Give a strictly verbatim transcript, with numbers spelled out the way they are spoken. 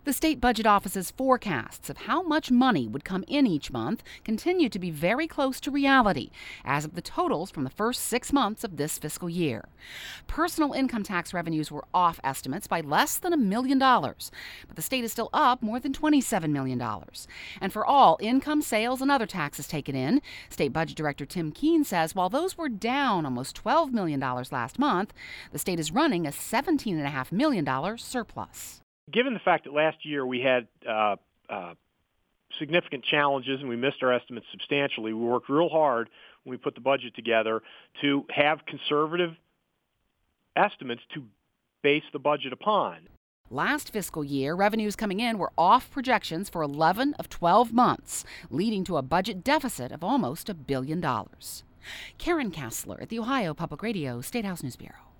The state budget office's forecasts of how much money would come in each month continue to be very close to reality as of the totals from the first six months of this fiscal year. Personal income tax revenues were off estimates by less than a million dollars, but the state is still up more than twenty-seven million dollars. And for all income, sales, and other taxes taken in, State Budget Director Tim Keene says while those were down almost twelve million dollars last month, the state is running a seventeen point five million dollars surplus. Given the fact that last year we had uh, uh, significant challenges and we missed our estimates substantially, we worked real hard when we put the budget together to have conservative estimates to base the budget upon. Last fiscal year, revenues coming in were off projections for eleven of twelve months, leading to a budget deficit of almost a billion dollars. Karen Kassler at the Ohio Public Radio State House News Bureau.